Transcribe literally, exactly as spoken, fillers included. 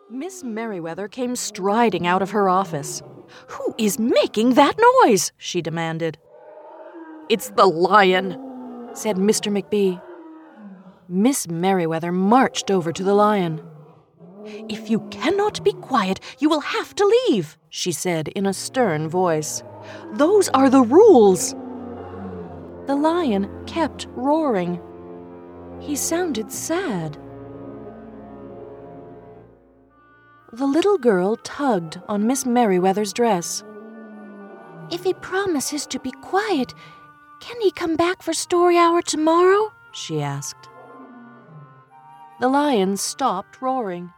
Miss Merriweather came striding out of her office. "Who is making that noise?" she demanded. "It's the lion," said Mister McBee. Miss Merriweather marched over to the lion. "If you cannot be quiet, you will have to leave," she said in a stern voice. "Those are the rules." The lion kept roaring. He sounded sad. The little girl tugged on Miss Merriweather's dress. "If he promises to be quiet, can he come back for story hour tomorrow?" she asked. The lion stopped roaring.